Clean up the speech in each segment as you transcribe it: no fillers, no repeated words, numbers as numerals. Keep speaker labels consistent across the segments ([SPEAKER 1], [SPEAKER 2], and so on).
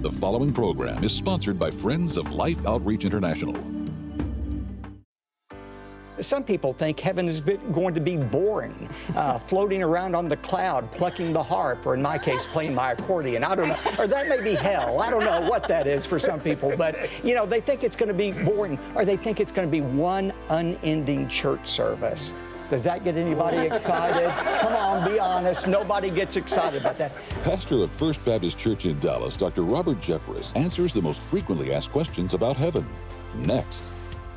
[SPEAKER 1] The following program is sponsored by Friends of Life Outreach International.
[SPEAKER 2] Some people think heaven is going to be boring, floating around on the cloud, plucking the harp, or in my case, playing my accordion. I don't know. Or that may be hell. I don't know what that is for some people. But, you know, they think it's going to be boring, or they think it's going to be one unending church service. Does that get anybody excited? Come on, be honest. Nobody gets excited about that.
[SPEAKER 1] Pastor of First Baptist Church in Dallas, Dr. Robert Jeffress, answers the most frequently asked questions about heaven. Next.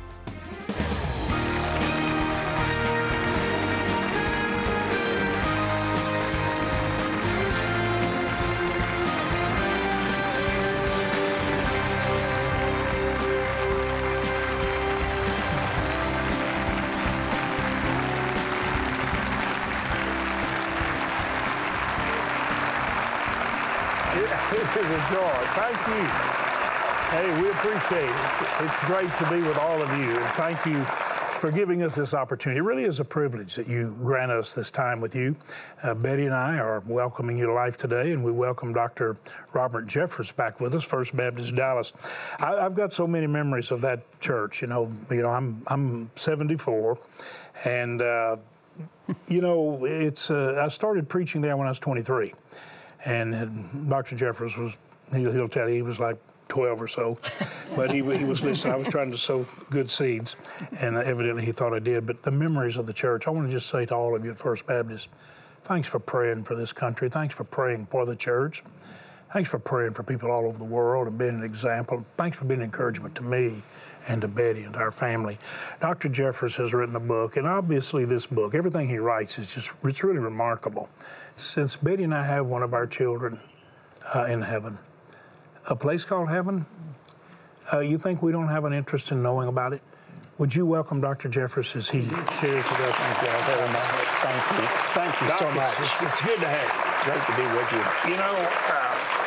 [SPEAKER 3] It is a joy. Thank you. Hey, we appreciate it. It's great to be with all of you. And thank you for giving us this opportunity. It really is a privilege that you grant us this time with you. Betty and I are welcoming you to life today, and we welcome Dr. Robert Jeffress back with us, First Baptist Dallas. I've got so many memories of that church. You know, I'm 74, and it's I started preaching there when I was 23. And Dr. Jeffress he'll tell you, he was like 12 or so. But he was listening. I was trying to sow good seeds, and evidently he thought I did. But the memories of the church, I want to just say to all of you at First Baptist, thanks for praying for this country. Thanks for praying for the church. Thanks for praying for people all over the world and being an example. Thanks for being an encouragement to me and to Betty and to our family. Dr. Jeffress has written a book, and obviously this book, everything he writes it's really remarkable. Since Betty and I have one of our children in heaven, a place called heaven, you think we don't have an interest in knowing about it? Would you welcome Dr. Jeffress as he shares with us?
[SPEAKER 2] Thank you all very much. Thank you. Thank you so much.
[SPEAKER 3] It's good to have you.
[SPEAKER 2] Great to be with you.
[SPEAKER 3] You know,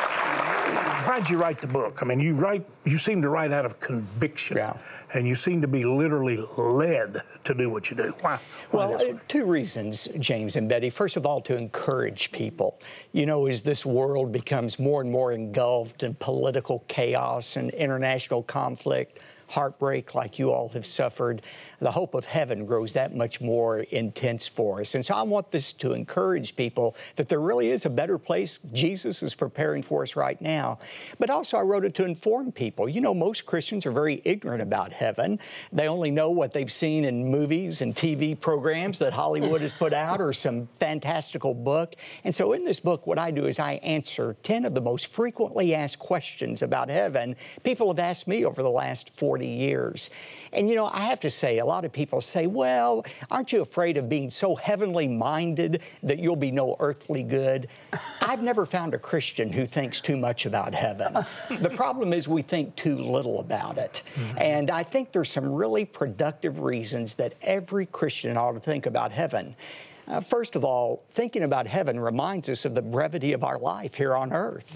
[SPEAKER 3] why'd you write the book? I mean, you seem to write out of conviction, and you seem to be literally led to do what you do. Why
[SPEAKER 2] well, two reasons, James and Betty. First of all, to encourage people. You know, as this world becomes more and more engulfed in political chaos and international conflict, heartbreak like you all have suffered, the hope of heaven grows that much more intense for us. And so I want this to encourage people that there really is a better place Jesus is preparing for us right now. But also I wrote it to inform people. You know, most Christians are very ignorant about heaven. They only know what they've seen in movies and TV programs that Hollywood has put out or some fantastical book. And so in this book, what I do is I answer 10 of the most frequently asked questions about heaven people have asked me over the last 40 years. And, you know, I have to say, a lot of people say, well, aren't you afraid of being so heavenly minded that you'll be no earthly good? I've never found a Christian who thinks too much about heaven. The problem is we think too little about it. Mm-hmm. And I think there's some really productive reasons that every Christian ought to think about heaven. First of all, thinking about heaven reminds us of the brevity of our life here on earth.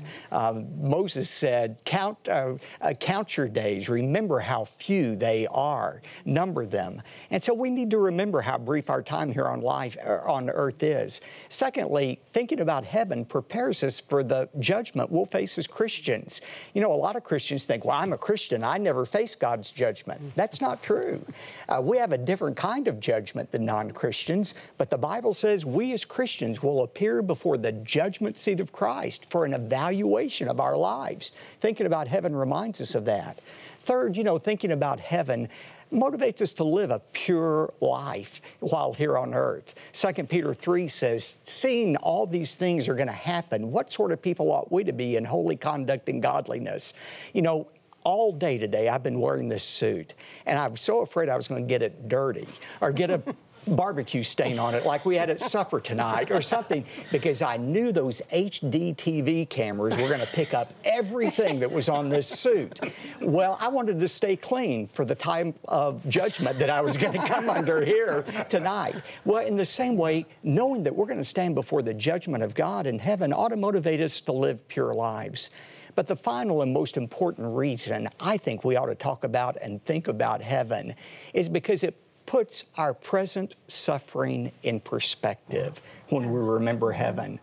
[SPEAKER 2] Moses said, count your days, remember how few they are, number them. And so we need to remember how brief our time here on earth is. Secondly, thinking about heaven prepares us for the judgment we'll face as Christians. You know, a lot of Christians think, well, I'm a Christian, I never face God's judgment. That's not true. We have a different kind of judgment than non-Christians, but the Bible says we as Christians will appear before the judgment seat of Christ for an evaluation of our lives. Thinking about heaven reminds us of that. Third, you know, thinking about heaven motivates us to live a pure life while here on earth. 2 Peter 3 says, seeing all these things are going to happen, what sort of people ought we to be in holy conduct and godliness? You know, all day today I've been wearing this suit, and I was so afraid I was going to get it dirty or get a barbecue stain on it like we had at supper tonight or something, because I knew those HD TV cameras were going to pick up everything that was on this suit. Well, I wanted to stay clean for the time of judgment that I was going to come under here tonight. Well, in the same way, knowing that we're going to stand before the judgment of God in heaven ought to motivate us to live pure lives. But the final and most important reason I think we ought to talk about and think about heaven is because it puts our present suffering in perspective when we remember heaven.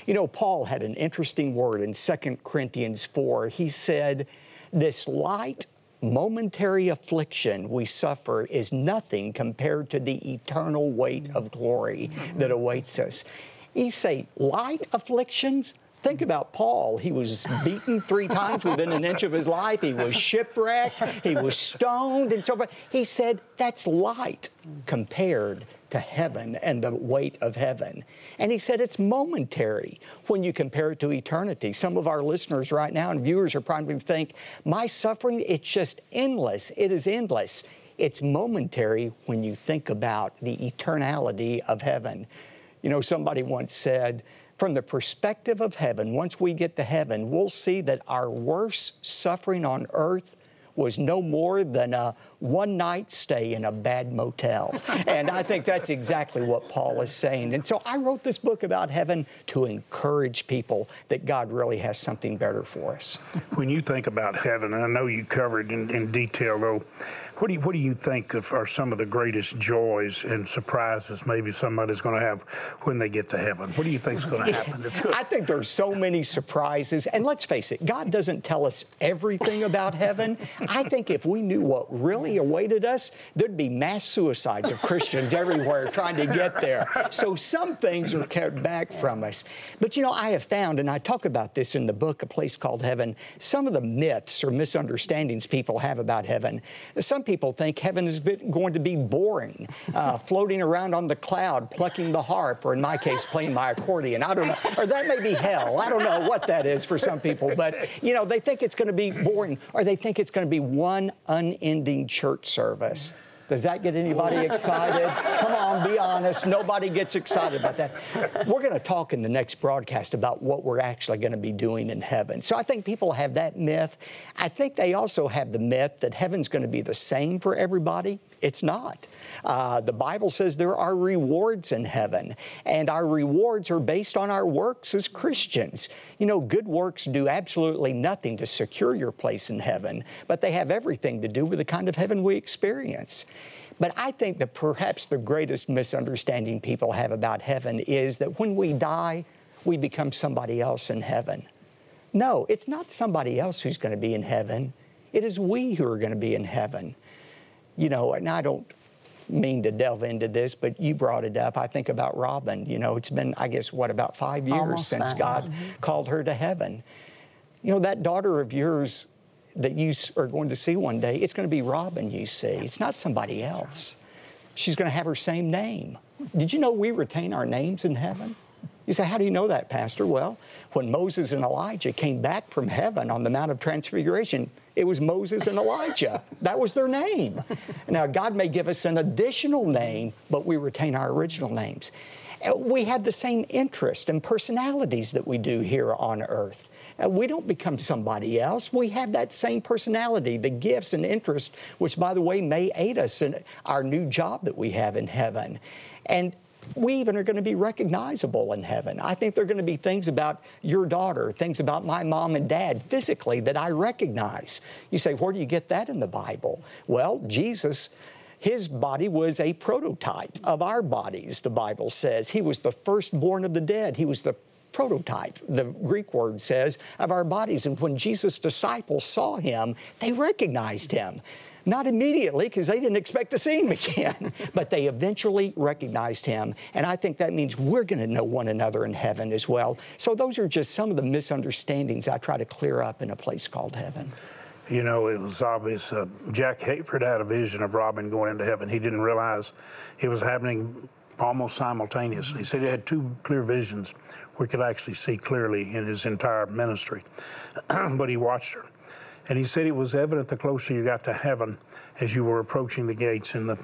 [SPEAKER 2] You know, Paul had an interesting word in 2 Corinthians 4. He said, this light, momentary affliction we suffer is nothing compared to the eternal weight of glory that awaits us. You say, light afflictions? Think about Paul. He was beaten 3 times within an inch of his life. He was shipwrecked. He was stoned and so forth. He said, that's light compared to heaven and the weight of heaven. And he said it's momentary when you compare it to eternity. Some of our listeners right now and viewers are probably think, my suffering, it's just endless. It is endless. It's momentary when you think about the eternality of heaven. You know, somebody once said, from the perspective of heaven, once we get to heaven, we'll see that our worst suffering on earth was no more than a one-night stay in a bad motel. And I think that's exactly what Paul is saying. And so I wrote this book about heaven to encourage people that God really has something better for us.
[SPEAKER 3] When you think about heaven, and I know you covered in detail, though, what do you think are some of the greatest joys and surprises maybe somebody's going to have when they get to heaven? What do you think is going to happen?
[SPEAKER 2] I think there's so many surprises. And let's face it, God doesn't tell us everything about heaven. I think if we knew what really awaited us, there'd be mass suicides of Christians everywhere trying to get there. So some things are kept back from us. But you know, I have found, and I talk about this in the book, A Place Called Heaven, some of the myths or misunderstandings people have about heaven. Some people think heaven is going to be boring, floating around on the cloud, plucking the harp, or in my case, playing my accordion. I don't know. Or that may be hell. I don't know what that is for some people. But, you know, they think it's going to be boring, or they think it's going to be one unending church service. Does that get anybody excited? Come on, be honest. Nobody gets excited about that. We're going to talk in the next broadcast about what we're actually going to be doing in heaven. So I think people have that myth. I think they also have the myth that heaven's going to be the same for everybody. It's not. The Bible says there are rewards in heaven, and our rewards are based on our works as Christians. You know, good works do absolutely nothing to secure your place in heaven, but they have everything to do with the kind of heaven we experience. But I think that perhaps the greatest misunderstanding people have about heaven is that when we die, we become somebody else in heaven. No, it's not somebody else who's going to be in heaven. It is we who are going to be in heaven. You know, and I don't mean to delve into this, but you brought it up. I think about Robin. You know, it's been, I guess, about 5 years
[SPEAKER 4] Almost
[SPEAKER 2] since
[SPEAKER 4] that.
[SPEAKER 2] God called her to heaven. You know, that daughter of yours that you are going to see one day, it's going to be Robin you see. It's not somebody else. She's going to have her same name. Did you know we retain our names in heaven? You say, how do you know that, Pastor? Well, when Moses and Elijah came back from heaven on the Mount of Transfiguration, it was Moses and Elijah. That was their name. Now, God may give us an additional name, but we retain our original names. We have the same interests and personalities that we do here on earth. We don't become somebody else. We have that same personality, the gifts and interests, which, by the way, may aid us in our new job that we have in heaven. And we even are going to be recognizable in heaven. I think there are going to be things about your daughter, things about my mom and dad physically that I recognize. You say, where do you get that in the Bible? Well, Jesus, his body was a prototype of our bodies, the Bible says. He was the firstborn of the dead. He was the prototype, the Greek word says, of our bodies. And when Jesus' disciples saw him, they recognized him. Not immediately, because they didn't expect to see him again, but they eventually recognized him. And I think that means we're going to know one another in heaven as well. So those are just some of the misunderstandings I try to clear up in A Place Called Heaven.
[SPEAKER 3] You know, it was obvious. Jack Hayford had a vision of Robin going into heaven. He didn't realize it was happening almost simultaneously. He said he had 2 clear visions where he could actually see clearly in his entire ministry. But he watched her. And he said it was evident the closer you got to heaven as you were approaching the gates in the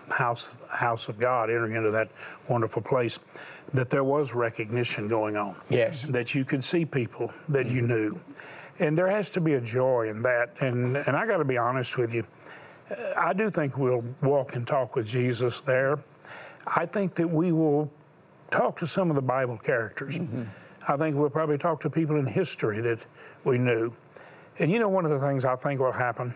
[SPEAKER 3] house of God, entering into that wonderful place, that there was recognition going on.
[SPEAKER 2] Yes.
[SPEAKER 3] That you could see people that you knew. And there has to be a joy in that. And I got to be honest with you, I do think we'll walk and talk with Jesus there. I think that we will talk to some of the Bible characters. Mm-hmm. I think we'll probably talk to people in history that we knew. And you know, one of the things I think will happen,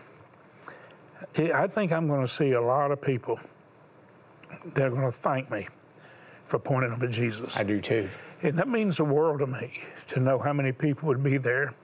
[SPEAKER 3] I think I'm going to see a lot of people that are going to thank me for pointing them to Jesus.
[SPEAKER 2] I do too.
[SPEAKER 3] And that means the world to me, to know how many people would be there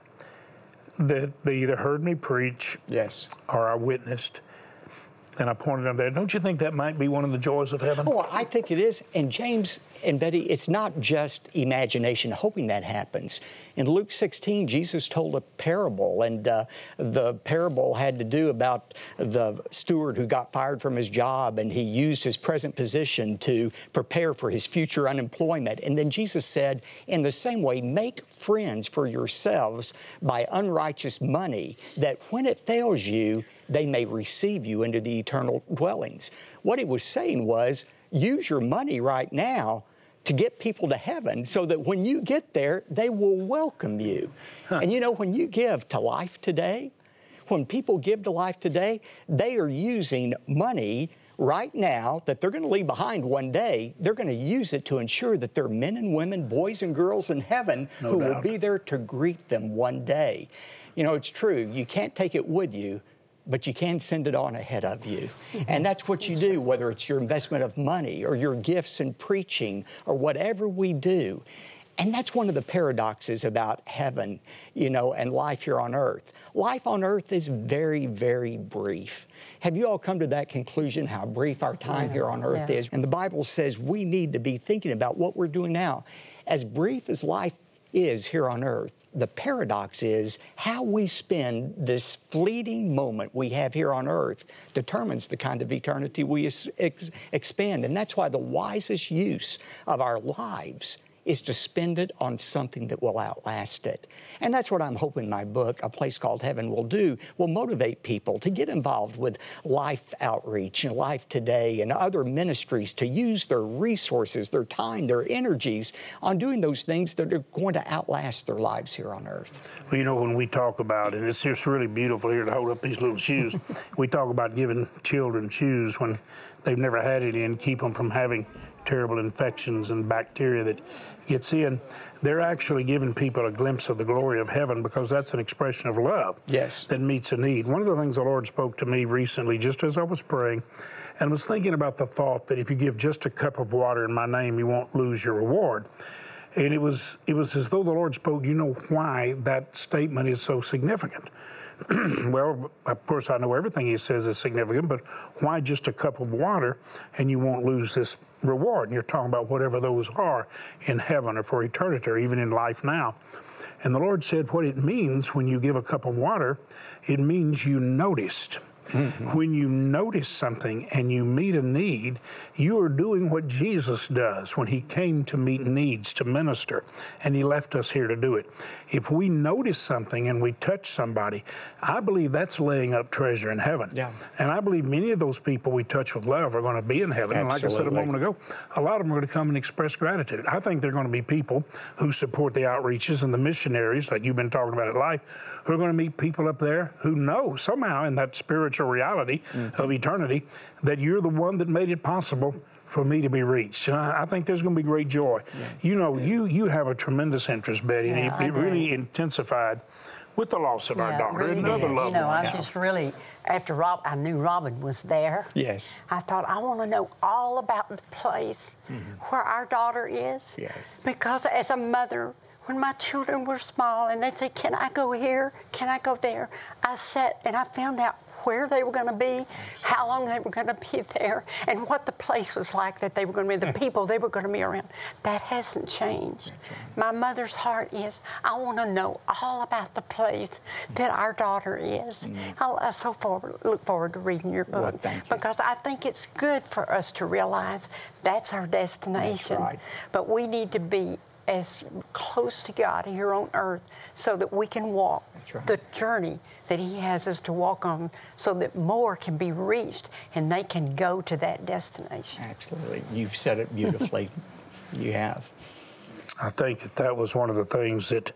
[SPEAKER 3] that they either heard me preach
[SPEAKER 2] Yes.
[SPEAKER 3] or I witnessed. And I pointed them there. Don't you think that might be one of the joys of heaven?
[SPEAKER 2] Oh, I think it is. And James and Betty, it's not just imagination hoping that happens. In Luke 16, Jesus told a parable, and the parable had to do about the steward who got fired from his job, and he used his present position to prepare for his future unemployment. And then Jesus said, in the same way, make friends for yourselves by unrighteous money, that when it fails you, they may receive you into the eternal dwellings. What he was saying was, use your money right now to get people to heaven so that when you get there, they will welcome you. And you know, when you give to Life Today, when people give to Life Today, they are using money right now that they're going to leave behind one day. They're going to use it to ensure that there are men and women, boys and girls in heaven who will be there to greet them one day. You know, it's true. You can't take it with you, but you can send it on ahead of you. And that's what you do, whether it's your investment of money or your gifts in preaching or whatever we do. And that's one of the paradoxes about heaven, you know, and life here on earth. Life on earth is very, very brief. Have you all come to that conclusion, how brief our time here on earth is? And the Bible says we need to be thinking about what we're doing now. As brief as life is here on earth, the paradox is how we spend this fleeting moment we have here on earth determines the kind of eternity we expend. And that's why the wisest use of our lives is to spend it on something that will outlast it. And that's what I'm hoping my book, A Place Called Heaven, will do, will motivate people to get involved with Life Outreach and Life Today and other ministries to use their resources, their time, their energies on doing those things that are going to outlast their lives here on earth.
[SPEAKER 3] Well, you know, when we talk about, and it's just really beautiful here to hold up these little shoes, we talk about giving children shoes when they've never had it in, keep them from having terrible infections and bacteria that gets in. They're actually giving people a glimpse of the glory of heaven because that's an expression of love that meets a need. One of the things the Lord spoke to me recently, just as I was praying, and was thinking about the thought that if you give just a cup of water in my name, you won't lose your reward. And it was as though the Lord spoke, you know why that statement is so significant. Well, of course, I know everything he says is significant, but why just a cup of water and you won't lose this reward? And you're talking about whatever those are in heaven or for eternity or even in life now. And the Lord said what it means when you give a cup of water, it means you noticed. When you notice something and you meet a need, you are doing what Jesus does when he came to meet needs, to minister, and he left us here to do it. If we notice something and we touch somebody, I believe that's laying up treasure in heaven. And I believe many of those people we touch with love are going to be in heaven. And like I said a moment ago, a lot of them are going to come and express gratitude. I think they're going to be people who support the outreaches and the missionaries, like you've been talking about at Life, who are going to meet people up there who know somehow in that spiritual reality of eternity that you're the one that made it possible for me to be reached. And I think there's going to be great joy. You know, you have a tremendous interest, Betty, and it really intensified with the loss of our daughter and other loved ones.
[SPEAKER 4] You know, I just really, after I knew Robin was there, I thought, I want to know all about the place where our daughter is. Because as a mother, when my children were small and they'd say, can I go here? Can I go there? I sat and I found out where they were going to be, how long they were going to be there, and what the place was like that they were going to be, the people they were going to be around. That hasn't changed. My mother's heart is, I want to know all about the place that our daughter is. I look forward to reading your book because I think it's good for us to realize that's our destination. But we need to be as close to God here on earth so that we can walk the journey that he has us to walk on so that more can be reached and they can go to that destination.
[SPEAKER 2] Absolutely. You've said it beautifully. You have.
[SPEAKER 3] I think that was one of the things that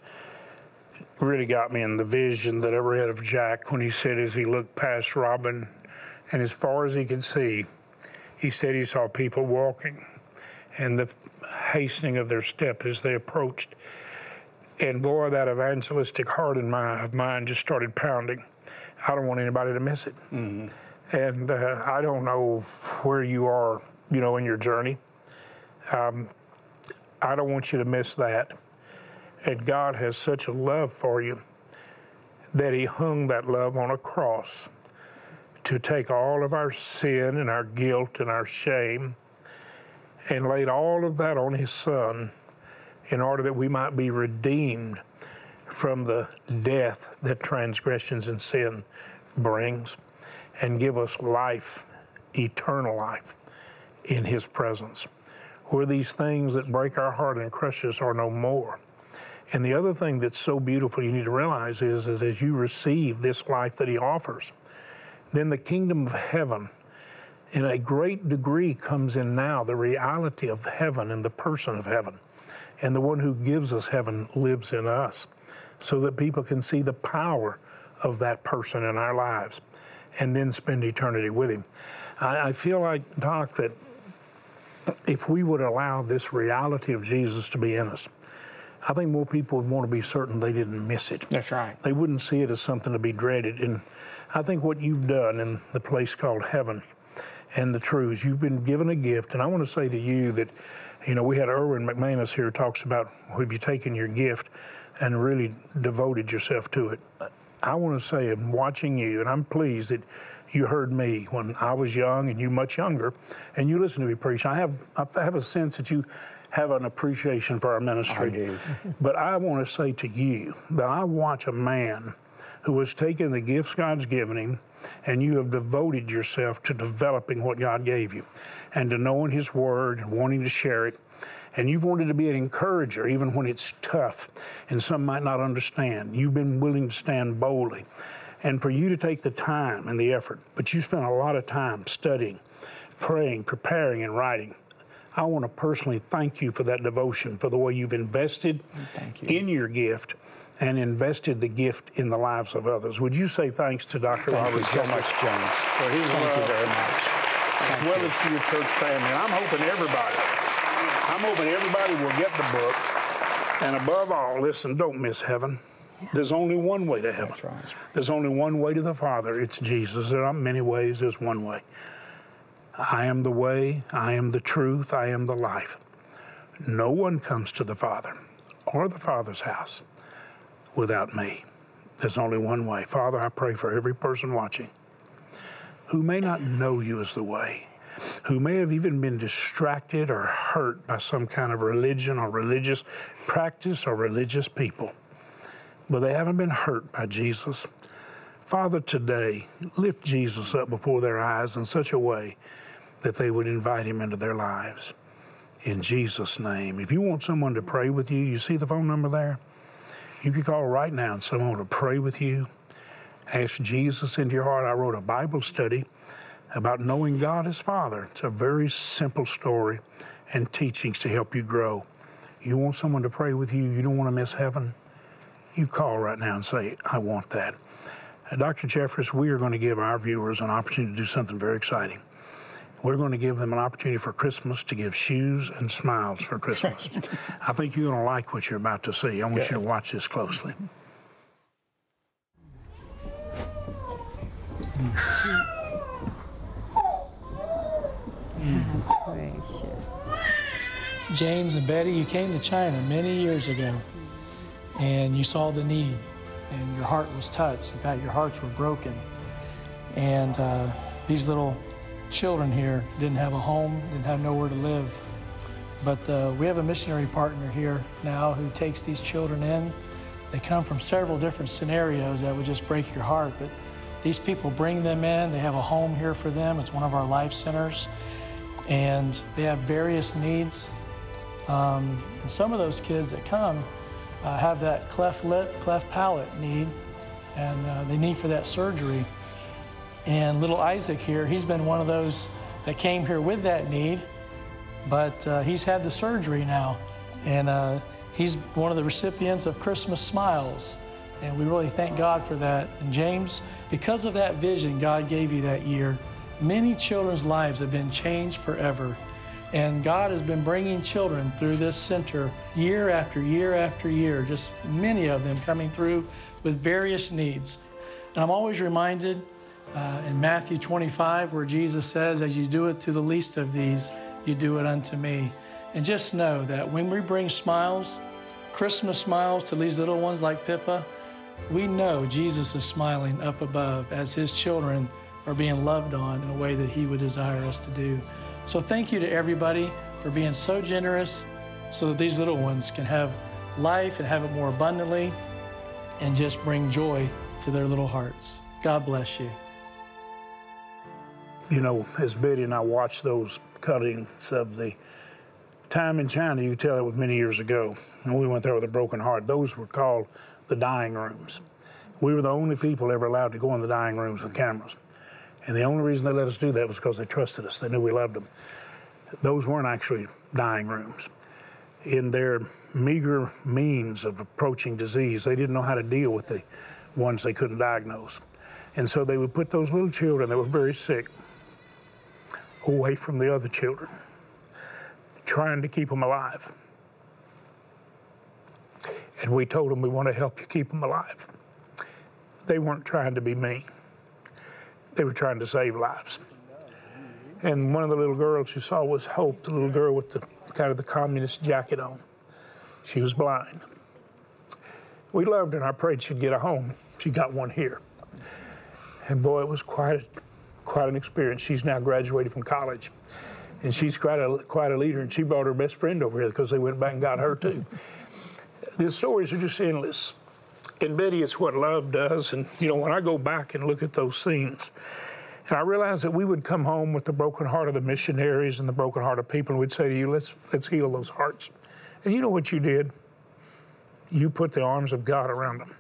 [SPEAKER 3] really got me in the vision that I read of Jack when he said as he looked past Robin and as far as he could see, he said he saw people walking and the hastening of their step as they approached. And boy, that evangelistic heart of mine just started pounding. I don't want anybody to miss it. And I don't know where you are, you know, in your journey. I don't want you to miss that. And God has such a love for you that he hung that love on a cross to take all of our sin and our guilt and our shame and laid all of that on his Son in order that we might be redeemed from the death that transgressions and sin brings and give us life, eternal life in his presence, where these things that break our heart and crush us are no more. And the other thing that's so beautiful you need to realize is as you receive this life that he offers, then the kingdom of heaven in a great degree comes in now, the reality of heaven and the person of heaven. And the one who gives us heaven lives in us so that people can see the power of that person in our lives and then spend eternity with him. I feel like, Doc, that if we would allow this reality of Jesus to be in us, I think more people would want to be certain they didn't miss it.
[SPEAKER 2] That's right.
[SPEAKER 3] They wouldn't see it as something to be dreaded. And I think what you've done in the place called heaven and the truths, you've been given a gift. And I want to say to you that, you know, we had Erwin McManus here talks about, have you taken your gift and really devoted yourself to it? I want to say, I'm watching you, and I'm pleased that you heard me when I was young and you much younger, and you listen to me preach. I have a sense that you have an appreciation for our ministry.
[SPEAKER 2] I do.
[SPEAKER 3] But I want to say to you that I watch a man who has taken the gifts God's given him, and you have devoted yourself to developing what God gave you and to knowing his word and wanting to share it. And you've wanted to be an encourager even when it's tough and some might not understand. You've been willing to stand boldly. And for you to take the time and the effort, but you spent a lot of time studying, praying, preparing, and writing. I want to personally thank you for that devotion, for the way you've invested in your gift and invested the gift in the lives of others. Would you say thanks to Dr. Robert
[SPEAKER 2] Thank you so much, James.
[SPEAKER 3] For his
[SPEAKER 2] Thank
[SPEAKER 3] love,
[SPEAKER 2] you very much.
[SPEAKER 3] as well as to your church family. And I'm hoping everybody will get the book. And above all, listen, don't miss heaven. Yeah. There's only one way to heaven.
[SPEAKER 2] That's right.
[SPEAKER 3] There's only one way to the Father. It's Jesus. There aren't many ways. There's one way. I am the way, I am the truth, I am the life. No one comes to the Father or the Father's house without me. There's only one way. Father, I pray for every person watching who may not know you as the way, who may have even been distracted or hurt by some kind of religion or religious practice or religious people, but they haven't been hurt by Jesus. Father, today, lift Jesus up before their eyes in such a way that they would invite him into their lives. In Jesus' name. If you want someone to pray with you, you see the phone number there? You can call right now and someone will pray with you. Ask Jesus into your heart. I wrote a Bible study about knowing God as Father. It's a very simple story and teachings to help you grow. You want someone to pray with you, you don't want to miss heaven, you call right now and say, I want that. Dr. Jeffress, we are going to give our viewers an opportunity to do something very exciting. We're going to give them an opportunity for Christmas to give shoes and smiles for Christmas. I think you're going to like what you're about to see. I want you to watch this closely.
[SPEAKER 5] James and Betty, you came to China many years ago, and you saw the need, and your heart was touched. In fact, your hearts were broken. And these little children here didn't have a home, didn't have nowhere to live. But we have a missionary partner here now who takes these children in. They come from several different scenarios that would just break your heart, but these people bring them in. They have a home here for them. It's one of our life centers, and they have various needs. And some of those kids that come have that cleft lip, cleft palate need, and they need for that surgery. And little Isaac here, he's been one of those that came here with that need, but he's had the surgery now, and he's one of the recipients of Christmas Smiles, and we really thank God for that. And James, because of that vision God gave you that year, many children's lives have been changed forever, and God has been bringing children through this center year after year after year, just many of them coming through with various needs. And I'm always reminded in Matthew 25, where Jesus says, as you do it to the least of these, you do it unto me. And just know that when we bring smiles, Christmas smiles to these little ones like Pippa, we know Jesus is smiling up above as his children are being loved on in a way that he would desire us to do. So thank you to everybody for being so generous so that these little ones can have life and have it more abundantly and just bring joy to their little hearts. God bless you.
[SPEAKER 3] You know, as Betty and I watched those cuttings of the time in China, you tell it was many years ago, and we went there with a broken heart. Those were called the dying rooms. We were the only people ever allowed to go in the dying rooms with cameras. And the only reason they let us do that was because they trusted us. They knew we loved them. Those weren't actually dying rooms. In their meager means of approaching disease, they didn't know how to deal with the ones they couldn't diagnose. And so they would put those little children that were very sick away from the other children, trying to keep them alive. And we told them, we want to help you keep them alive. They weren't trying to be mean. They were trying to save lives. And one of the little girls you saw was Hope, the little girl with the kind of the communist jacket on. She was blind. We loved her, and I prayed she'd get a home. She got one here. And boy, it was quite an experience. She's now graduated from college. And she's quite a leader, and she brought her best friend over here because they went back and got her too. The stories are just endless. And Betty, it's what love does. And you know, when I go back and look at those scenes, and I realize that we would come home with the broken heart of the missionaries and the broken heart of people, and we'd say to you, let's heal those hearts. And you know what you did? You put the arms of God around them.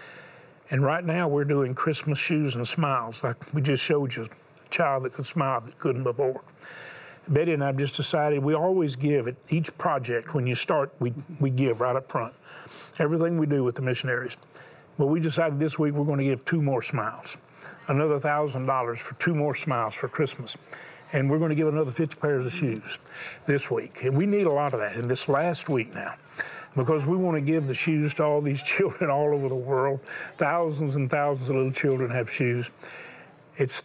[SPEAKER 3] And right now we're doing Christmas shoes and smiles, like we just showed you, a child that could smile that couldn't before. Betty and I have just decided we always give at each project. When you start, we give right up front. Everything we do with the missionaries. But we decided this week we're going to give 2 more smiles. Another $1,000 for 2 more smiles for Christmas. And we're going to give another 50 pairs of shoes this week. And we need a lot of that in this last week now, because we want to give the shoes to all these children all over the world. Thousands and thousands of little children have shoes. It's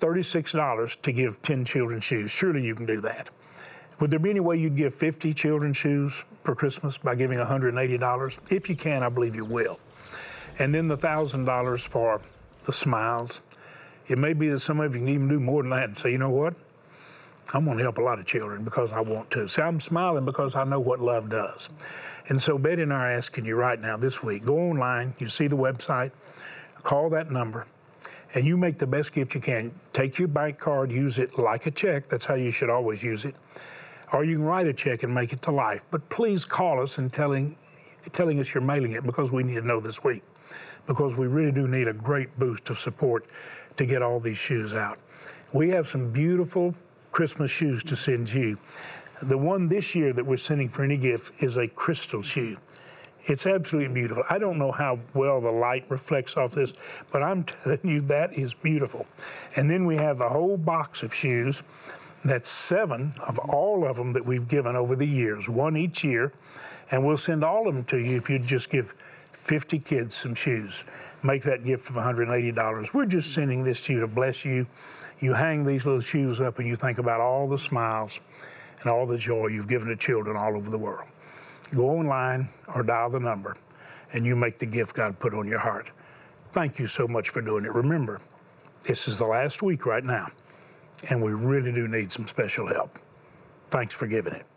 [SPEAKER 3] $36 to give 10 children shoes. Surely you can do that. Would there be any way you'd give 50 children shoes for Christmas by giving $180? If you can, I believe you will. And then the $1,000 for the smiles. It may be that some of you can even do more than that and say, you know what? I'm going to help a lot of children because I want to. See, I'm smiling because I know what love does. And so Betty and I are asking you right now this week, go online, you see the website, call that number, and you make the best gift you can. Take your bank card, use it like a check. That's how you should always use it. Or you can write a check and make it to life. But please call us and telling us you're mailing it, because we need to know this week. Because we really do need a great boost of support to get all these shoes out. We have some beautiful Christmas shoes to send you. The one this year that we're sending for any gift is a crystal shoe. It's absolutely beautiful. I don't know how well the light reflects off this, but I'm telling you, that is beautiful. And then we have the whole box of shoes. That's 7 of all of them that we've given over the years, 1 each year. And we'll send all of them to you if you'd just give 50 kids some shoes. Make that gift of $180. We're just sending this to you to bless you. You hang these little shoes up and you think about all the smiles and all the joy you've given to children all over the world. Go online or dial the number, and you make the gift God put on your heart. Thank you so much for doing it. Remember, this is the last week right now, and we really do need some special help. Thanks for giving it.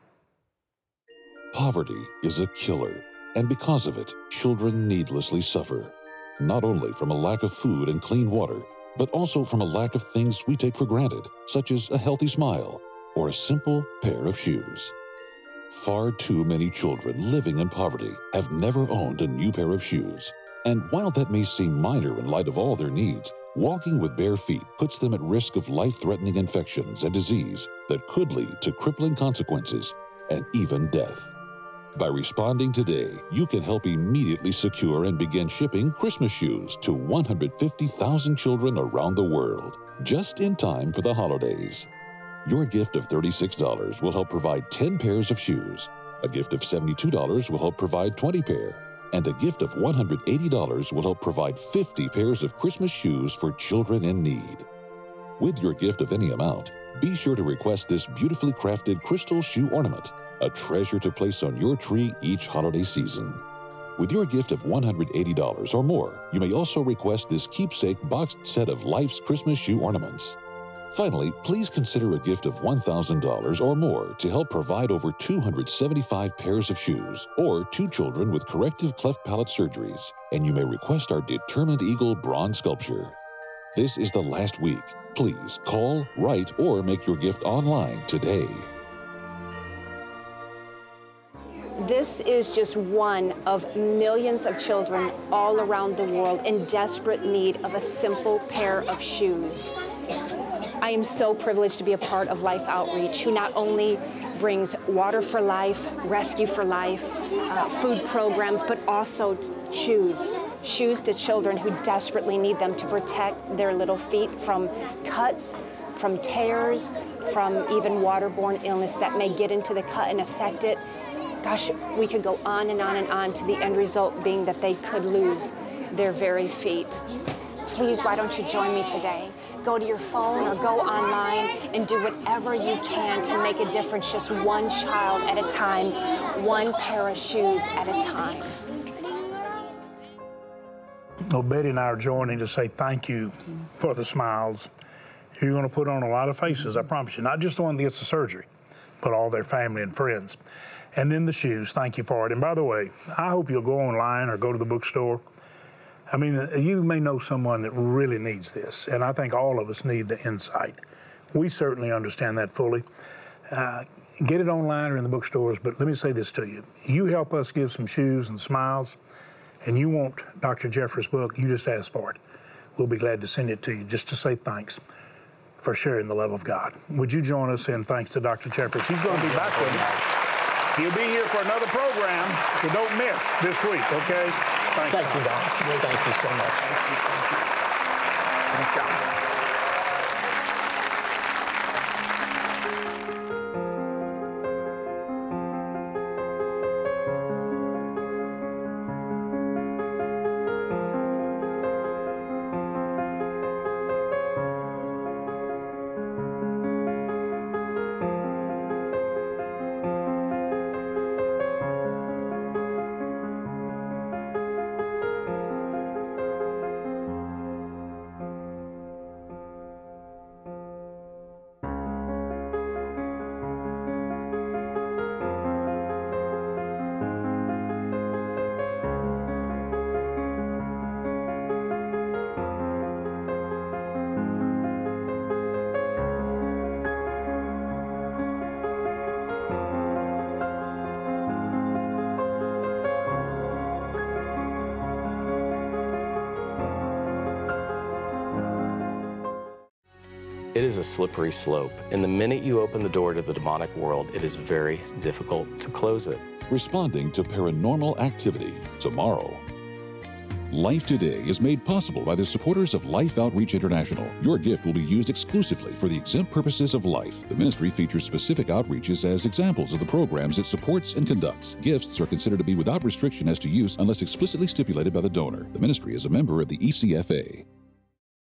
[SPEAKER 1] Poverty is a killer, and because of it, children needlessly suffer, not only from a lack of food and clean water, but also from a lack of things we take for granted, such as a healthy smile or a simple pair of shoes. Far too many children living in poverty have never owned a new pair of shoes. And while that may seem minor in light of all their needs, walking with bare feet puts them at risk of life-threatening infections and disease that could lead to crippling consequences and even death. By responding today, you can help immediately secure and begin shipping Christmas shoes to 150,000 children around the world, just in time for the holidays. Your gift of $36 will help provide 10 pairs of shoes. A gift of $72 will help provide 20 pairs. And a gift of $180 will help provide 50 pairs of Christmas shoes for children in need. With your gift of any amount, be sure to request this beautifully crafted crystal shoe ornament, a treasure to place on your tree each holiday season. With your gift of $180 or more, you may also request this keepsake boxed set of Life's Christmas shoe ornaments. Finally, please consider a gift of $1,000 or more to help provide over 275 pairs of shoes or 2 children with corrective cleft palate surgeries, and you may request our Determined Eagle bronze sculpture. This is the last week. Please call, write, or make your gift online today.
[SPEAKER 6] This is just one of millions of children all around the world in desperate need of a simple pair of shoes. I am so privileged to be a part of Life Outreach, who not only brings Water for Life, Rescue for Life, food programs, but also shoes to children who desperately need them to protect their little feet from cuts, from tears, from even waterborne illness that may get into the cut and affect it. Gosh, we could go on and on and on, to the end result being that they could lose their very feet. Please, why don't you join me today? Go to your phone or go online and do whatever you can to make a difference, just one child at a time, one pair of shoes at a time.
[SPEAKER 3] Well, Betty and I are joining to say thank you for the smiles. You're going to put on a lot of faces, I promise you. Not just the one that gets the surgery, but all their family and friends. And then the shoes, thank you for it. And by the way, I hope you'll go online or go to the bookstore. I mean, you may know someone that really needs this, and I think all of us need the insight. We certainly understand that fully. Get it online or in the bookstores, but let me say this to you. You help us give some shoes and smiles, and you want Dr. Jeffress' book, you just ask for it. We'll be glad to send it to you just to say thanks for sharing the love of God. Would you join us in thanks to Dr. Jeffress? He's going to be back with us. He'll be here for another program, so don't miss this week, okay?
[SPEAKER 2] Thank you, Don. Thank you so much.
[SPEAKER 3] Thank you.
[SPEAKER 7] It is a slippery slope, and the minute you open the door to the demonic world, it is very difficult to close it.
[SPEAKER 1] Responding to paranormal activity tomorrow. Life Today is made possible by the supporters of Life Outreach International. Your gift will be used exclusively for the exempt purposes of life. The ministry features specific outreaches as examples of the programs it supports and conducts. Gifts are considered to be without restriction as to use unless explicitly stipulated by the donor. The ministry is a member of the ECFA.